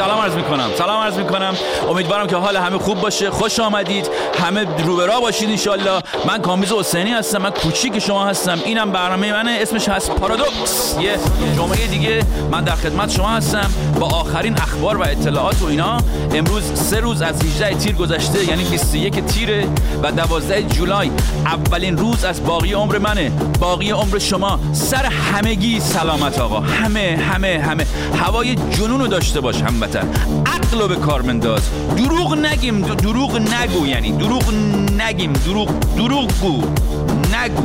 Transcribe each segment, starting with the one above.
سلام عرض میکنم. امیدوارم که حال همه خوب باشه. خوش آمدید، همه رو به راه باشید انشالله. من کامبیز حسینی هستم، من کوچیک شما هستم. اینم برنامه منه، اسمش هست پارادوکس. یه جمعه دیگه من در خدمت شما هستم با آخرین اخبار و اطلاعات و اینا. امروز 3 روز از 18 تیر گذشته، یعنی 21 تیره و 12 جولای، اولین روز از باقی عمر منه، باقی عمر شما. سر همگی سلامت آقا، همه هوای جنونو داشته باش هموطن، عقلو به کار بنداز، دروغ نگیم، دروغ نگو، یعنی دروغ نگیم، دروغ گو نگو.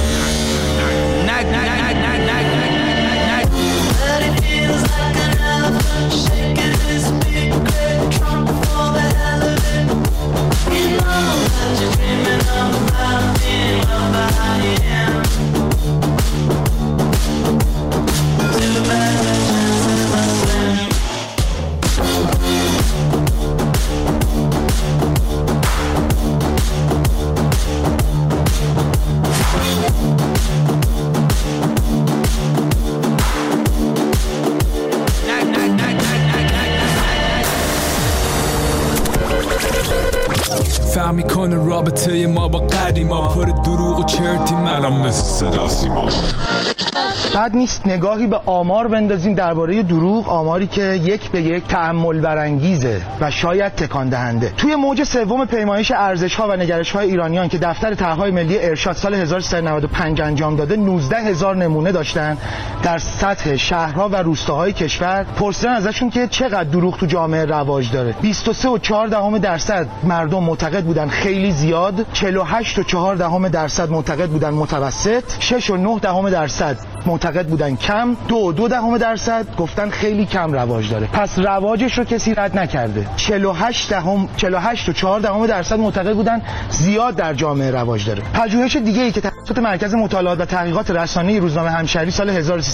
فهم میکنه رابطه ما با قدیما، پر دروغ و چرتیم، الان مثل صدا سیما. بد نیست نگاهی به آمار بندازیم درباره دروغ، آماری که یک به یک تأمل برانگیزه و شاید تکان دهنده. توی موج سوم پیمایش ارزش‌ها و نگرش‌های ایرانیان که دفتر طرح‌های ملی ارشاد سال 1395 انجام داده، 19,000 نمونه داشتن در سطح شهرها و روستاهای کشور. پرسیدن ازشون که چقدر دروغ تو جامعه رواج داره. 23.4% مردم معتقد بودن خیلی زیاد، 48.4% معتقد بودن متوسط، 6.9% معتقد بودن کم، 2.2% گفتن خیلی کم رواج داره. پس رواجش رو کسی رد نکرده. 48.4% معتقد بودن زیاد در جامعه رواج داره. پژوهش دیگه ای که توسط مرکز مطالعات و تحقیقات رسانه‌ای روزنامه همشهری سال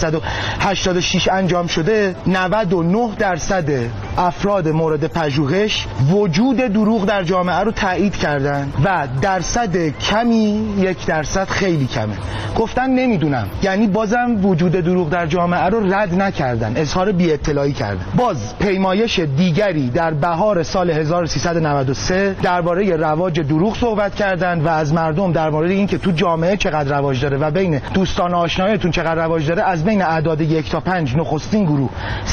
1386 انجام شده، 99% افراد مورد پژوهش وجود دروغ در جامعه رو تایید کردن و درصد کمی 1% خیلی کمه. گفتن نمیدونم، یعنی بازم وجود دروغ در جامعه رو رد نکردن، اظهار بی اطلاعی کردن. باز پیمایش دیگری در بهار سال 1393 درباره رواج دروغ صحبت کردن و از مردم درباره اینکه تو جامعه چقدر رواج داره و بین دوستان و آشنایانتون چقدر رواج داره، از بین اعداد 1 تا 5 نخستین گروه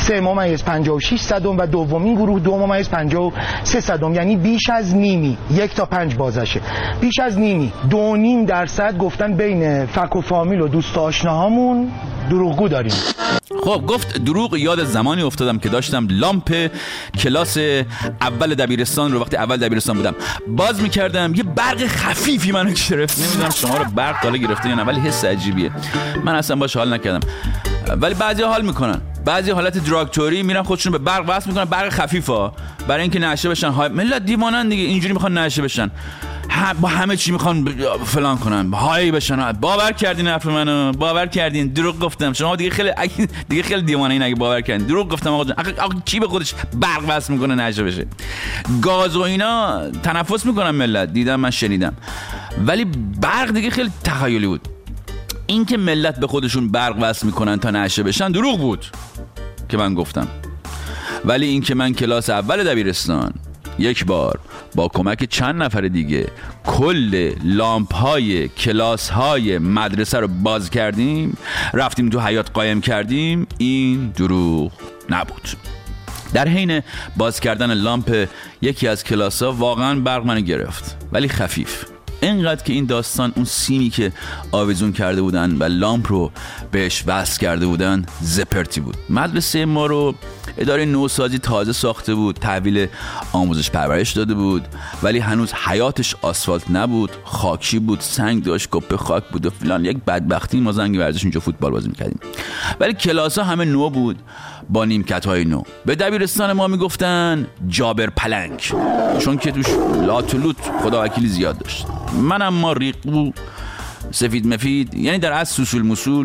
3.56 و دومین گروه 2.53، یعنی بیش از نیمی. 1 تا 5 بازشه، بیش از نیمی، 2.5% گفتن بین فک و فامیل و دوست و آشناهامون دروغگو داریم. خب گفت دروغ، یاد زمانی افتادم که داشتم لامپ کلاس اول دبیرستان رو، وقتی اول دبیرستان بودم، باز میکردم، یه برق خفیفی منو گرفت. نمیدونم شما رو برق حالا گرفته یا نه، ولی حس عجیبیه. من اصلا باش حال نکردم، ولی بعضی حال میکنن. بعضی حالت دراگتوری میرن خودشون به برق وصل میکنن، برق خفیفا، برای اینکه نشه بشن. ملت دیوانن دیگه، اینجوری میخوان نشه بشن، با همه چی میخوان فلان کنن، های بشن. باور کردین حرف منو؟ باور کردین دروغ گفتم؟ شما دیگه خیلی دیوانه این. اگه باور کردین دروغ گفتم آقا کی به خودش برق وصل میکنه نشه بشه؟ گاز و اینا تنفس میکنن ملت، دیدم من، شنیدم، ولی برق دیگه خیلی تخیلی بود. این که ملت به خودشون برق وصل میکنن تا نشه بشن دروغ بود که من گفتم. ولی این که من کلاس اول دبیرستان یک بار با کمک چند نفر دیگه کل لامپ های کلاس های مدرسه رو باز کردیم، رفتیم تو حیاط قایم کردیم، این دروغ نبود. در حین باز کردن لامپ یکی از کلاس ها واقعا برق منو گرفت، ولی خفیف، اینقدر که این داستان اون سیمی که آویزون کرده بودن و لامپ رو بهش وصل کرده بودن زپرتی بود. مدرسه ما رو اداره نوسازی تازه ساخته بود، تحویل آموزش پرورش داده بود، ولی هنوز حیاتش آسفالت نبود، خاکی بود، سنگ داشت، کپه خاک بود و فلان. یک بدبختی، ما زنگ ورزش اینجا فوتبال بازی می‌کردیم، ولی کلاس‌ها همه نو بود با نیمکت‌های نو. به دبیرستان ما میگفتن جابر پلنگ، چون که توش لاتولوت خدا وکیلی زیاد داشت. منم ما ریقو سفید مفید، یعنی در از سوسول مسول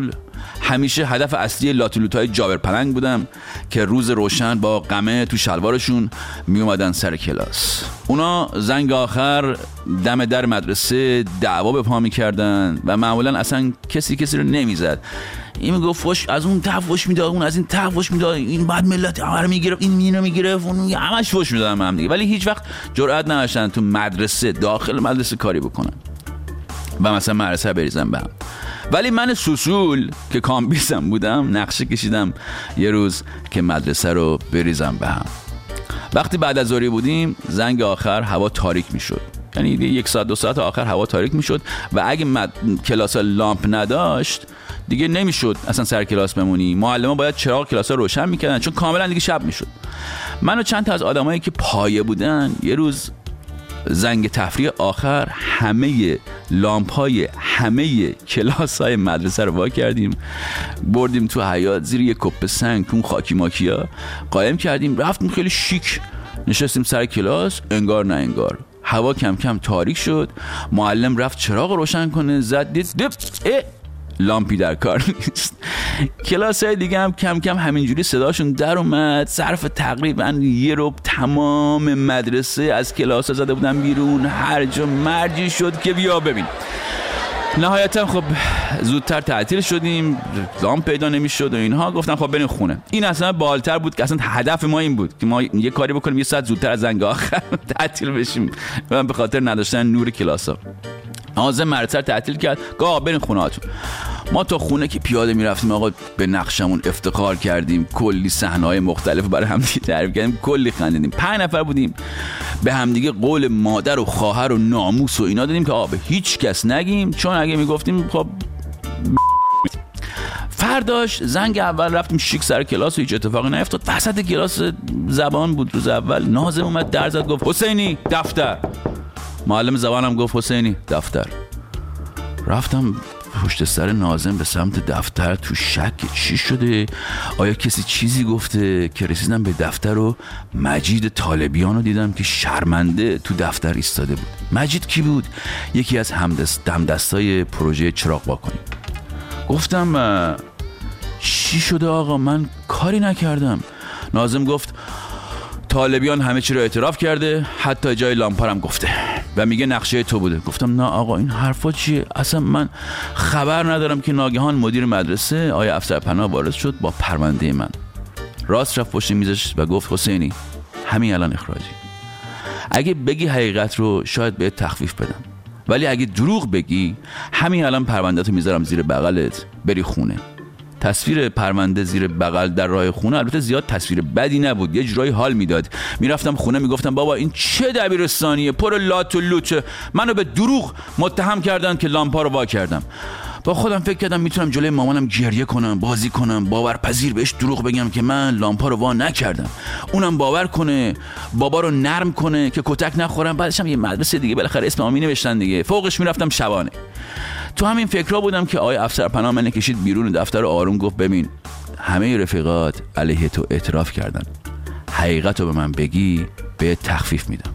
همیشه هدف اصلی لاتولوتای جابر پلنگ بودم که روز روشن با قمه تو شلوارشون می اومدن سر کلاس. اونا زنگ آخر دم در مدرسه دعوا به پا میکردن و معمولا اصلا کسی رو نمیزد. این میگفت فوش از اون طرف فوش میداد، اون از این طرف فوش میداد، این بعد ملت همه میگرفت، این مینو میگرفت، اون همش فوش میدادن هم دیگه. ولی هیچ وقت جرئت نداشتن تو مدرسه داخل مدرسه کاری بکنن و مثلا مدرسه بریزن به هم. ولی من سوسول که کامبیزم بودم نقشه کشیدم یه روز که مدرسه رو بریزم به هم. وقتی بعد از ظهر بودیم زنگ آخر هوا تاریک میشد، یعنی 1 ساعت 2 ساعت آخر هوا تاریک میشد و اگه کلاس لامپ نداشت دیگه نمیشد اصلا سر کلاس بمونی. معلم‌ها باید چراغ کلاس رو روشن میکردن چون کاملا دیگه شب میشد. من و چند تا از آدمایی که پایه بودن یه روز زنگ تفریح آخر همه لامپ‌های همه کلاس‌های مدرسه رو وا کردیم، بردیم تو حیاط زیر یه کپ سنگ اون خاکی ماکیا قایم کردیم، رفتیم خیلی شیک نشستیم سر کلاس. انگار نه انگار هوا کم کم تاریک شد، معلم رفت چراغ روشن کنه، زد دید لامپی در کار نیست. کلاس‌های دیگه هم کم کم همینجوری صداشون در اومد. ظرف تقریبا 1 ربع تمام مدرسه از کلاس زده بودن بیرون، هر جا مرجی شد که بیا ببین. نهایتا خب زودتر تعطیل شدیم، لامپ پیدا نمیشد و اینها. گفتن خب بریم خونه. این اصلا بالاتر بود که اصلا هدف ما این بود که ما یه کاری بکنیم 1 ساعت زودتر از زنگ آخر تعطیل بشیم به خاطر نداشتن نور کلاس‌ها. ناظم مدرسه تعطیل کرد، گفت بریم خونه‌هاتون. ما تا خونه که پیاده میرفتیم آقا به نقشمون افتخار کردیم، کلی صحنه‌های مختلف برای هم دیگه تعریف کردیم، کلی خندیدیم. 5 نفر بودیم، به هم دیگه قول مادر و خواهر و ناموس و اینا دادیم که آقا به هیچ کس نگیم، چون اگه میگفتیم خب فرداش زنگ اول رفتیم شیک سر کلاس و هیچ اتفاقی نیفتاد. وسط کلاس زبان بود روز اول، ناظم اومد در زد گفت حسینی دفتر. معلم زبانم گفت حسینی دفتر. رفتم پشت سر ناظم به سمت دفتر تو شک چی شده، آیا کسی چیزی گفته، که رسیدم به دفتر و مجید طالبیان رو دیدم که شرمنده تو دفتر ایستاده بود. مجید کی بود؟ یکی از همدستای پروژه چراغ واکنی. گفتم چی شده آقا؟ من کاری نکردم. ناظم گفت طالبیان همه چی رو اعتراف کرده، حتی جای لامپارم گفته و میگه نقشه تو بوده. گفتم نه آقا این حرفا چیه؟ اصلا من خبر ندارم که ناگهان مدیر مدرسه آقای افسرپناه وارد شد با پرونده من. راست رفت پشت میزش و گفت حسینی همین الان اخراجی. اگه بگی حقیقت رو شاید بهت تخفیف بدم، ولی اگه دروغ بگی همین الان پرونده‌تو میذارم زیر بغلت بری خونه. تصویر پرونده زیر بغل در راه خونه البته زیاد تصویر بدی نبود، یه جورایی حال میداد. میرفتم خونه میگفتم بابا این چه دبیرستانیه پر لات و لوچه، منو به دروغ متهم کردن که لامپا رو وا کردم. با خودم فکر کردم میتونم جلوی مامانم گریه کنم، بازی کنم، باورپذیر بهش دروغ بگم که من لامپا رو وا نکردم، اونم باور کنه، بابا رو نرم کنه که کتک نخورم. بعدش هم یه مدرسه دیگه بالاخره اسم آمی نوشتن دیگه، فوقش میرفتم شبانه. تو همین فکرها بودم که آقای افسرپناه من کشید بیرون دفتر و آروم گفت ببین همه رفیقات علیه تو اعتراف کردن، حقیقت رو به من بگی به تخفیف میدم.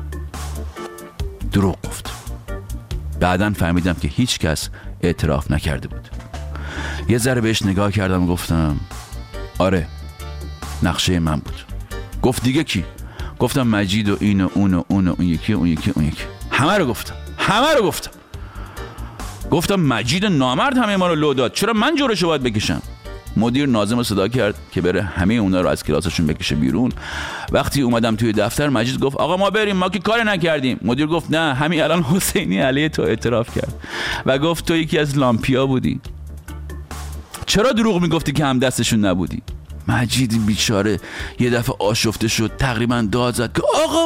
دروغ گفت. بعدن فهمیدم که هیچ کس اعتراف نکرده بود. یه ذره بهش نگاه کردم و گفتم آره نقشه من بود. گفت دیگه کی؟ گفتم مجید و این و اون و اون و اون یکی و اون یکی اون یکی، همه رو گفتم. گفتم مجید نامرد همه ما رو لو داد، چرا من جورشو باید بکشم؟ مدیر ناظم رو صدا کرد که بره همه اونا رو از کلاسشون بکشه بیرون. وقتی اومدم توی دفتر مجید گفت آقا ما بریم، ما که کاری نکردیم. مدیر گفت نه همین الان حسینی علیه تو اعتراف کرد و گفت تو یکی از لامپیا بودی، چرا دروغ میگفتی که هم دستشون نبودی؟ مجید بیچاره یه دفعه آشفته شد، تقریبا داد زد که آقا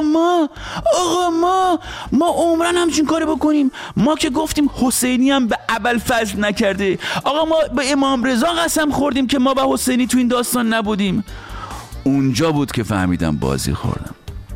ما عمرن همچین کاری بکنیم، ما که گفتیم حسینی هم به ابوالفضل نکرده، آقا ما به امام رضا قسم خوردیم که ما به حسینی تو این داستان نبودیم. اونجا بود که فهمیدم بازی خوردم.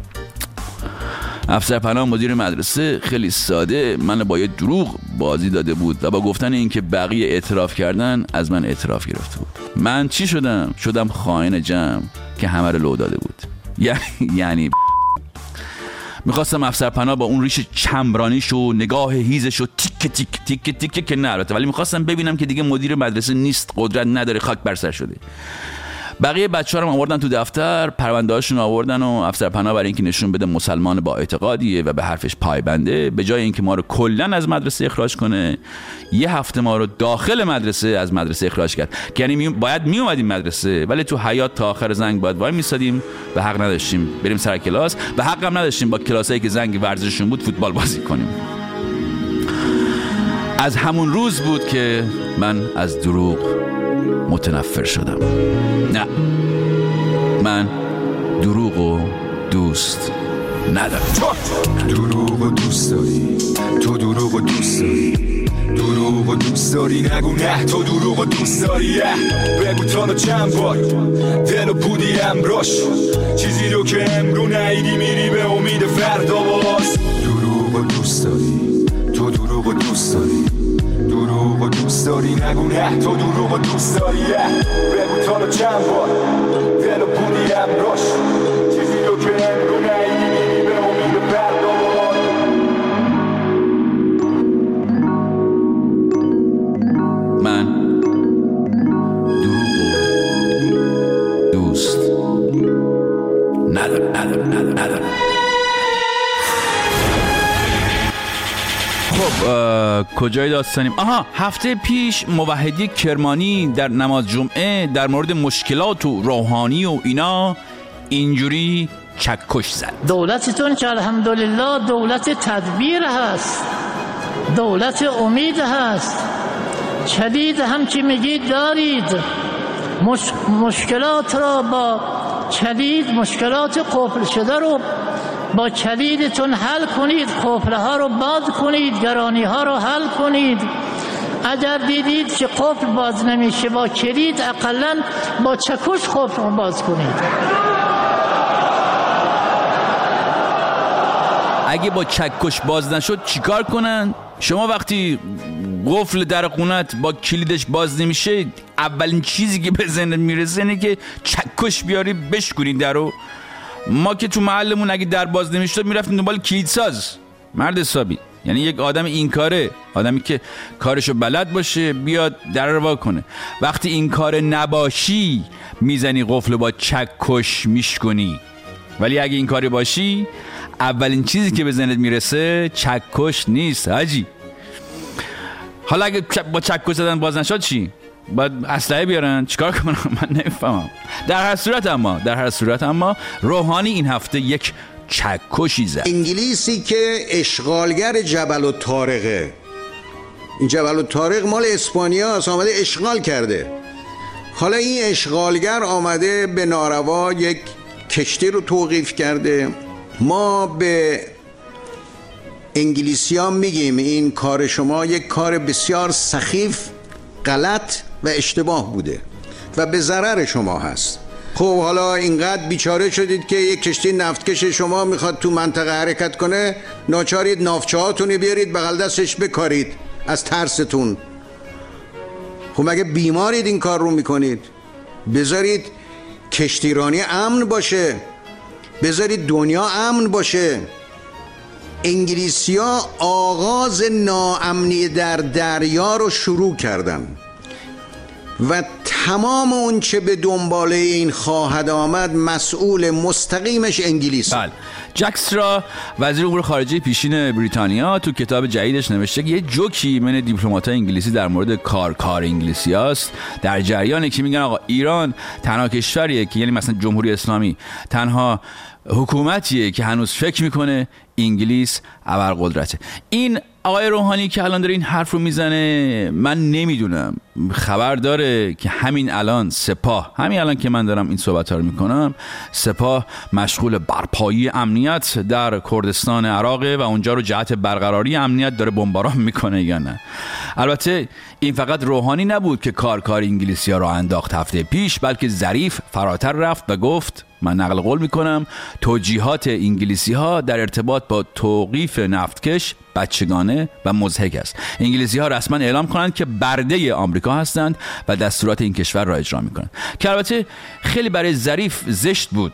افسرپناه مدیر مدرسه خیلی ساده من با یه دروغ بازی داده بود و با گفتن این که بقیه اعتراف کردن از من اعتراف گرفته بود. من چی شدم خائن جمع که همه رو لو داده بود. یعنی میخواستم افسرپناه با اون ریش چمرانیش و نگاه هیزش و تیک تیک تیک تیک که نه البته، ولی میخواستم ببینم که دیگه مدیر مدرسه نیست، قدرت نداره، خاک بر سر شده. بقیه بچه‌ها رو آوردن تو دفتر، پرونده‌هاشون آوردن و افسرپناه برای اینکه نشون بده مسلمان با اعتقادیه و به حرفش پایبنده، به جای اینکه ما رو کلاً از مدرسه اخراج کنه، یه هفته ما رو داخل مدرسه از مدرسه اخراج کرد. که یعنی باید میومدیم مدرسه، ولی تو حیاط تا آخر زنگ باید وای میسادیم، به حق نداشتیم بریم سر کلاس، به حق هم نداشتیم با کلاسایی که زنگ ورزششون بود فوتبال بازی کنیم. از همون روز بود که من از دروغ متنفر شدم. نه، من دروغو دوست ندارم. دروغو دوست داری، تو دروغو دوست داری، دروغو دوست داری، نگو نه تو دروغو دوست داری. بگو تا چند بار دلو بودی امروش، چیزی رو که امرو نیدی میری به امید فردا باز. دروغو دوست داری، تو دروغو دوست داری، دروغو دوست داری، نگو نه تو دروغو دوست داری. بگو تا چند بار دلو بودی امروش، چیزی رو که امرو نیدی میری به امید فردا باز. من دروغو دوست ندارم. خب کجای داستانیم؟ آها، هفته پیش موحدی کرمانی در نماز جمعه در مورد مشکلات و روحانی و اینا اینجوری چکش زد. دولتتون که الحمدلله دولت تدبیر هست، دولت امید هست، کلید هم که میگید دارید، مشکلات را با کلید، مشکلات قفل شده رو با کلیدتون حل کنید، قفله ها رو باز کنید، گرانی ها رو حل کنید. اگر دیدید که قفل باز نمیشه با کلید، اقلن با چکش قفل رو باز کنید. اگه با چکش باز نشد چیکار کنن؟ شما وقتی قفل در خونت با کلیدش باز نمیشه، اولین چیزی که به ذهنت میرسه اینه که چکش بیاری بشکنی درو. ما که تو محلمون اگه در باز نمیشد میرفتیم دنبال کلیدساز، مرد حسابی، یعنی یک آدم این کاره، آدمی که کارشو بلد باشه بیاد در رو وا کنه. وقتی این کار نباشی میزنی قفل با چکش میشکنی، ولی اگه این کاری باشی اولین چیزی که به ذهنت میرسه چکش نیست حاجی. حالا اگه با چکش زدن باز نشد چی؟ باید اسلحه بیارن؟ چیکار کنم؟ من نمیفهمم. در هر صورت اما روحانی این هفته یک چکشی زد. انگلیسی که اشغالگر جبل الطارقه، این جبل الطارق مال اسپانیا است، آمده اشغال کرده. حالا این اشغالگر آمده به ناروا یک کشتی رو توقیف کرده. ما به انگلیسی ها میگیم این کار شما یک کار بسیار سخیف، غلط و اشتباه بوده و به ضرر شما هست. خب حالا اینقدر بیچاره شدید که یک کشتی نفتکش شما میخواد تو منطقه حرکت کنه، ناچارید ناوچه هاتونی بیارید بغل دستش بکارید از ترستون. خب مگه بیمارید این کار رو میکنید؟ بذارید کشتیرانی امن باشه، بذارید دنیا امن باشه. انگلیسی ها آغاز ناامنی در دریا رو شروع کردن و تمام اون چه به دنباله این خواهد آمد مسئول مستقیمش انگلیس. بله. جک استرا وزیر امور خارجه پیشین بریتانیا تو کتاب جدیدش نوشته که یه جوکی من دیپلمات‌های انگلیسی در مورد کار انگلیسی هست در جریانه که میگن آقا ایران تنها کشوریه که، یعنی مثلا جمهوری اسلامی تنها حکومتیه که هنوز فکر میکنه انگلیس ابرقدرته. این آقای روحانی که الان داره این حرف رو میزنه، من نمیدونم خبر داره که همین الان سپاه، همین الان که من دارم این صحبت ها رو میکنم، سپاه مشغول برپایی امنیت در کردستان عراقه و اونجا رو جهت برقراری امنیت داره بمباران میکنه یا نه. البته این فقط روحانی نبود که کار انگلیسی ها رو انداخت هفته پیش، بلکه ظریف فراتر رفت و گفت، من نقل قول میکنم، توجیهات انگلیسی ها در ارتباط با توقیف نفتکش بچگانه و مضحک است. انگلیسی ها رسما اعلام کنند که برده آمریکا هستند و دستورات این کشور را اجرا میکنند، که البته خیلی برای ظریف زشت بود.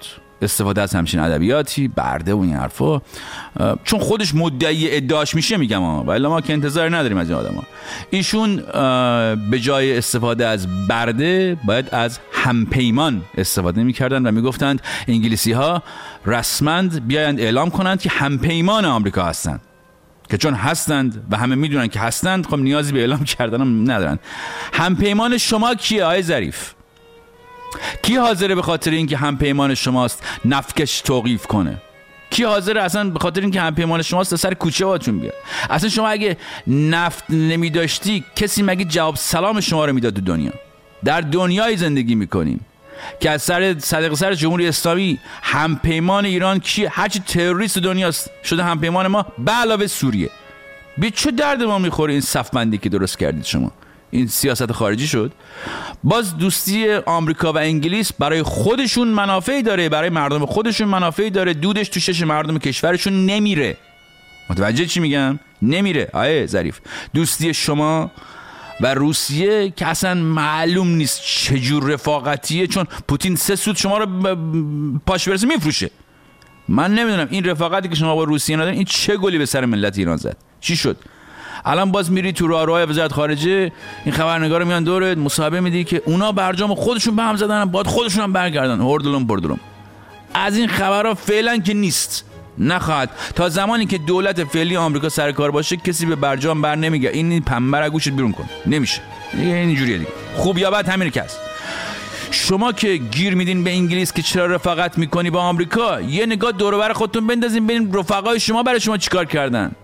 استفاده از همچین ادبیاتی، برده و این حرفا، چون خودش مدعی ادعاش میشه میگم ولی ما که انتظار نداریم از این آدما. ایشون به جای استفاده از برده باید از همپیمان استفاده میکردن و میگفتند انگلیسی ها رسما بیایند اعلام کنند که همپیمان آمریکا هستند، که چون هستند و همه میدونن که هستند خب نیازی به اعلام کردن هم ندارن. همپیمان شما کیه آقای ظریف؟ کی حاضره به خاطر اینکه همپیمان شماست نفتکش توقیف کنه؟ کی حاضره اصلا به خاطر اینکه همپیمان شماست سر کوچه هاتون بیاد؟ اصلا شما اگه نفت نمی داشتی کسی مگه جواب سلام شما رو میداد؟ دنیا در دنیای زندگی میکنیم که از سر صدق سر جمهوری اسلامی همپیمان ایران کی؟ هرچی تروریست دنیاست شده همپیمان ما به علاوه سوریه. به چه درد ما میخوره این صفبندی که درست کردید شما؟ این سیاست خارجی شد. باز دوستی آمریکا و انگلیس برای خودشون منافعی داره، برای مردم خودشون منافعی داره، دودش تو شش مردم کشورشون نمیره. متوجه چی میگم؟ نمیره. آیه ظریف، دوستی شما و روسیه که اصلا معلوم نیست چجور رفاقتیه، چون پوتین 3 سوت شما رو پاش برسه میفروشه. من نمیدونم این رفاقتی که شما با روسیه ندارین این چه گلی به سر ملت ایران زد؟ چی شد؟ الان باز میری تو راهروهای وزارت خارجه این خبرنگارا میان دورت مصاحبه میدی که اونا برجام خودشون به هم زدن، باید خودشون هم برگردن. هردلم بردلم. از این خبرها فعلا که نیست، نخواهد. تا زمانی که دولت فعلی آمریکا سر کار باشه کسی به برجام بر نمیگه این پنبه رو گوشت بیرون کن. نمیشه دیگه، اینجوریه دیگه. خوب یا بد همین که هست. شما که گیر میدین به انگلیس که چرا رفاقت میکنی با آمریکا، یه نگاه دور و بر خودتون بندازین ببین رفقای شما برای شما چیکار کردن.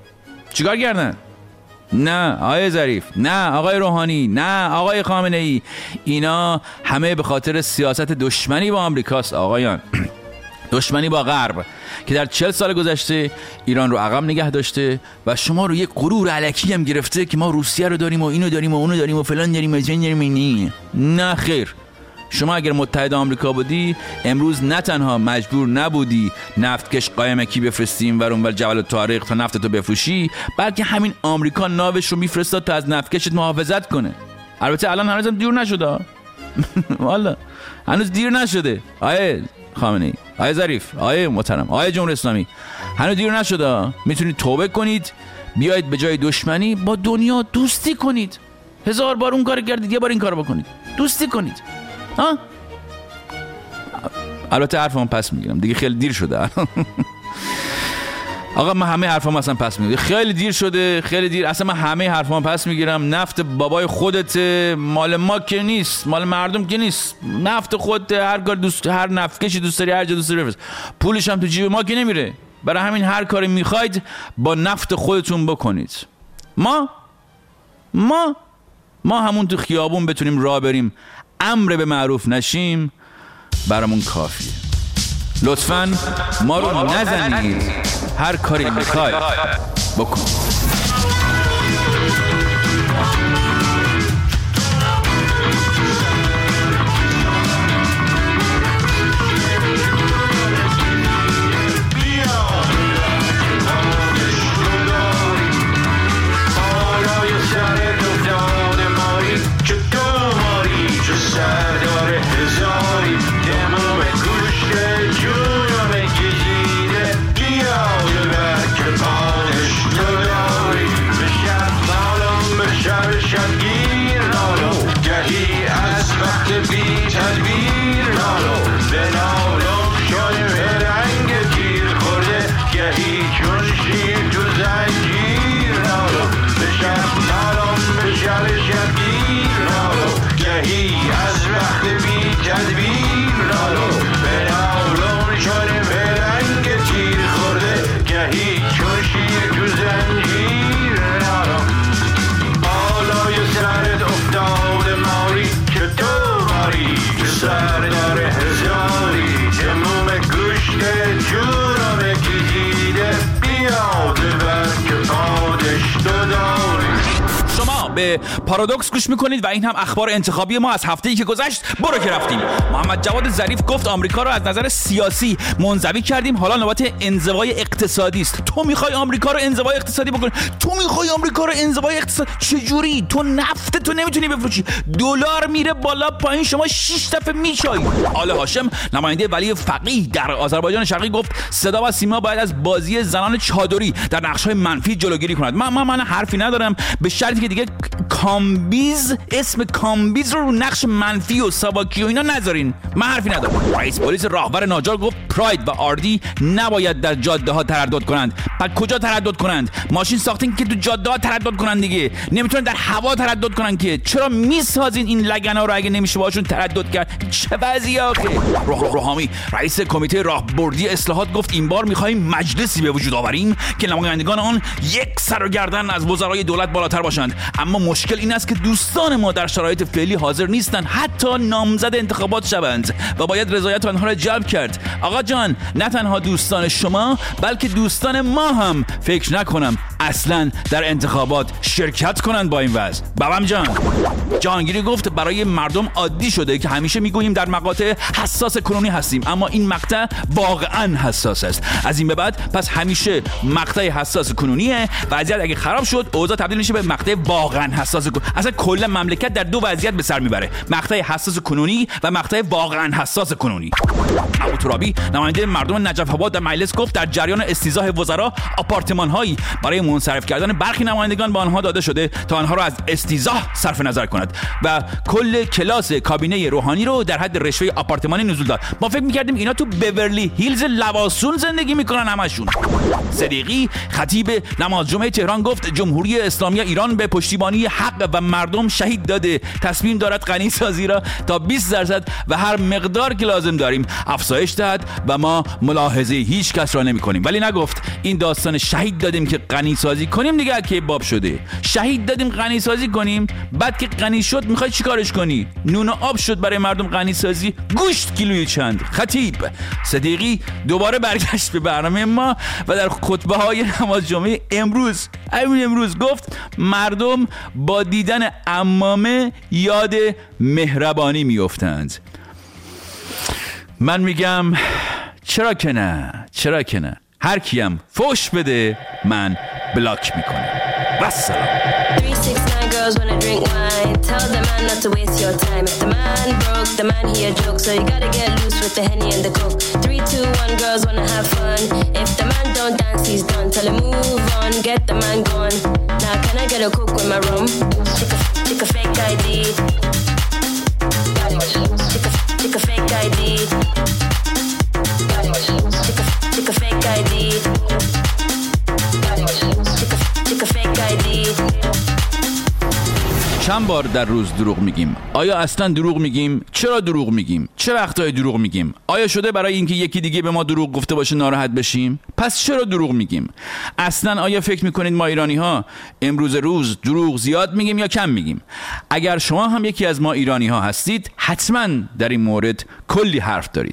نه آقای ظریف، نه آقای روحانی، نه آقای خامنه ای، اینا همه به خاطر سیاست دشمنی با آمریکاست آقایان. دشمنی با غرب که در 40 سال گذشته ایران رو عقب نگه داشته و شما رو یک غرور الکی هم گرفته که ما روسیه رو داریم و اینو داریم و اونو داریم و فلان داریم و جن داریم. نه خیر. شما اگر متحد آمریکا بودی امروز نه تنها مجبور نبودی نفتکش قایمکی بفرستیم و اونور جبل الطارق تا نفتتو بفروشی، بلکه همین آمریکا ناوش رو میفرستاد تا از نفتکشت محافظت کنه. البته الان هنوزم دیر نشده. والا هنوز دیر نشده. آیه خامنه ای، آیه ظریف، آیه محترم، آیه جمهوری اسلامی، هنوز دیر نشده. میتونید توبه کنید، بیایید به جای دشمنی با دنیا دوستی کنید. 1000 بار اون کارو کردید، یه بار این کارو بکنید، دوستی کنید. ها؟ البته حرفمو پس میگیرم دیگه، خیلی دیر شده. آقا من همه حرفامو اصلا پس میگیرم، خیلی دیر شده، خیلی دیر. اصلا من همه حرفامو پس میگیرم. نفت بابای خودت، مال ما که نیست، مال مردم که نیست. نفت خودت، هر کار دوست، هر نفتکشی دوست داری، هر جا دوست داری بفرست. پولش هم تو جیب ما که نمیره. برای همین هر کاری میخواید با نفت خودتون بکنید. ما همون تو خیابون بتونیم راه بریم، امر به معروف نشیم، برامون کافیه. لطفاً ما رو نزنید، هر کاری میخوای بکن. به پارادوکس گوش میکنید و این هم اخبار انتخابی ما از هفته‌ای که گذشت. برو که رفتیم. محمد جواد ظریف گفت آمریکا رو از نظر سیاسی منزوی کردیم، حالا نوبت انزوای اقتصادی است. تو میخوای آمریکا رو انزوای اقتصادی بکنی؟ تو میخوای آمریکا رو انزوای اقتصادی چجوری؟ تو نفت تو نمیتونی بفروشی، دلار میره بالا پایین، شما 6 دفعه میشایی. آل هاشم نماینده ولی فقیه در آذربایجان شرقی گفت صدا و سیما باید از بازی زنان چادری در نقش‌های منفی جلوگیری کند. من حرفی ندارم، به شرطی که دیگه کامبیز، اسم کامبیز رو نقش منفی و ساواکی و اینا نذارین. من حرفی ندارم. رئیس پلیس راهور ناجار گفت پراید و آردی نباید در جاده ها تردد کنند. بعد کجا تردد کنند؟ ماشین ساختین که تو جاده ها تردد کنند دیگه، نمیتونن در هوا تردد کنن که. چرا میسازین این لگنا رو اگه نمیشه باشون تردد کرد؟ چه وضعیه آخه؟ روحانی رئیس کمیته راهبردی اصلاحات گفت این بار می‌خوایم مجلسی به وجود آوریم که نمایندگان آن یک سر و گردن از وزرای دولت بالاتر باشند. اما مشکل این است که دوستان ما در شرایط فعلی حاضر نیستند حتی نامزد انتخابات شوند و باید رضایت آنها را جلب کرد. آقا جان، نه تنها دوستان شما بلکه دوستان ما هم فکر نکنم اصلا در انتخابات شرکت کنند با این وضع. بابام جان. جهانگیری گفت برای مردم عادی شده که همیشه میگوییم در مقاطع حساس کنونی هستیم، اما این مقطع واقعا حساس است. از این به بعد پس همیشه مقطع حساس کنونیه. وضعیت اگه خراب شد اوضاع تبدیل میشه به مقطع واقعا حساس اصلا کل مملکت در دو وضعیت به سر میبره، مقطع حساس کنونی و مقطع واقعا حساس کنونی. ابو ترابی نماینده مردم نجف آباد در مجلس گفت در جریان استیضاح وزرا آپارتمان‌هایی برای منصرف کردن برخی نمایندگان به آنها داده شده تا آنها را از استیضاح صرف نظر کند و کل کلاس کابینه روحانی رو در حد رشوه آپارتمانی نزول داد. ما فکر می‌کردیم اینا تو بیورلی هیلز لواسون زندگی میکنن همشون. صدیقی خطیب نماز جمعه تهران گفت جمهوری اسلامی ایران به پشتیبانی حق و مردم شهید داده، تصمیم دارد غنی سازی را تا 20% و هر مقدار که لازم داریم افزایش دهد و ما ملاحظه هیچ کس را نمی‌کنیم. ولی نگفت این داستان شهید دادیم که غنی سازی کنیم دیگه که باب شده. شهید دادیم غنی سازی کنیم، بعد که غنی شد میخوای چیکارش کنی؟ نون و آب شد برای مردم غنی سازی، گوشت کیلویی چند. خطیب صدیقی دوباره برگشت به برنامه ما و در خطبه‌های نماز جمعه امروز گفت مردم با دیدن عمامه یاد مهربانی میافتند. من میگم چرا که نه، هر کیم فوش بده من بلاک میکنم. والسلام. 369 girls wanna drink wine. Tell the man not to waste your time. If the man broke, the man he a joke. So you gotta get loose with the Henny and the Coke. 3, 2, 1 girls wanna have fun. If the man don't dance, he's done. Tell him move on, get the man gone. Now can I get a Coke with my rum? Take a fake ID. Take a fake ID. Take a fake ID. Take a fake ID. چند بار در روز دروغ میگیم؟ آیا اصلا دروغ میگیم؟ چرا دروغ میگیم؟ چه وقتای دروغ میگیم؟ آیا شده برای اینکه یکی دیگه به ما دروغ گفته باشه ناراحت بشیم؟ پس چرا دروغ میگیم؟ اصلا آیا فکر میکنید ما ایرانی ها امروز روز دروغ زیاد میگیم یا کم میگیم؟ اگر شما هم یکی از ما ایرانی ها هستید حتما در این مورد کلی حرف دارید.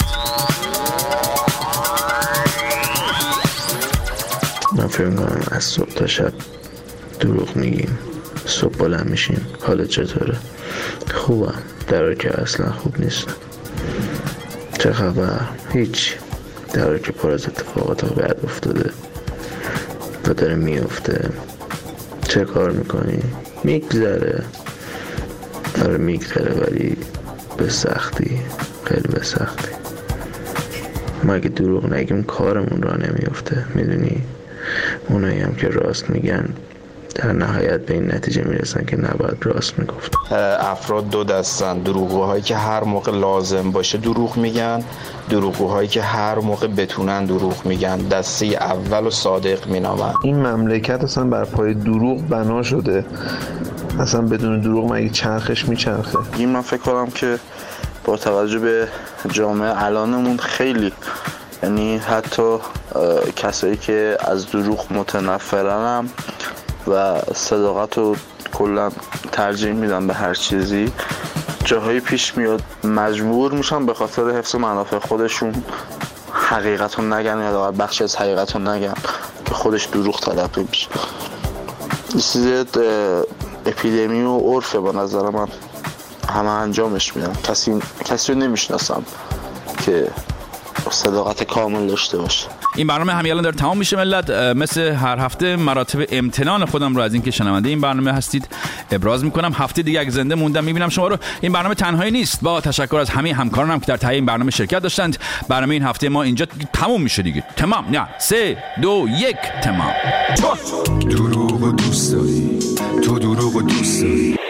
من فکر میکنم از صبح تا شب دروغ میگیم. صبح بلند میشیم حالت چطوره؟ خوبم، در حالی که اصلا خوب نیستم. چه خبر؟ هیچ، در حالی که پر از اتفاقات بد افتاده و داره میفته. چه کار میکنی؟ میگذره. آره میگذره، ولی به سختی، خیلی به سختی. ما اگه دروغ نگیم کارمون را نمیفته. میدونی اونایی هم که راست میگن در نهایت به این نتیجه میرسن که نباید راست میگفت. افراد دو دستن، دروغگوهایی که هر موقع لازم باشه دروغ میگن، دروغگوهایی که هر موقع بتونن دروغ میگن. دسته اول و صادق مینامن. این مملکت اصلا بر پای دروغ بنا شده، اصلا بدون دروغ مگه چرخش میچرخه؟ این من فکر کنم که با توجه به جامعه الانمون خیلی، یعنی حتی کسایی که از دروغ متنفرنم و صداقت رو کلا ترجیح میدن به هر چیزی، جاهایی پیش میاد مجبور میشن به خاطر حفظ منافع خودشون حقیقت رو نگن یا بخش از حقیقت رو نگن که خودش دروغ تلقی میشه. چیز اپیدمی و عرفه به نظر من، همه انجامش میدن. کسی رو نمیشناسم که صداقت کامل داشته باشه. این برنامه همین الان داره تمام میشه ملت. مثل هر هفته مراتب امتنان خودم رو از اینکه شنونده این برنامه هستید ابراز میکنم. هفته دیگه اگه زنده موندم میبینم شما رو. این برنامه تنهایی نیست، با تشکر از همه همکارانم که در تهیه این برنامه شرکت داشتند. برنامه این هفته ما اینجا تموم میشه دیگه. تمام. نه 3 2 1 تمام. دروغ دوست داری، تو دروغ دوست داری.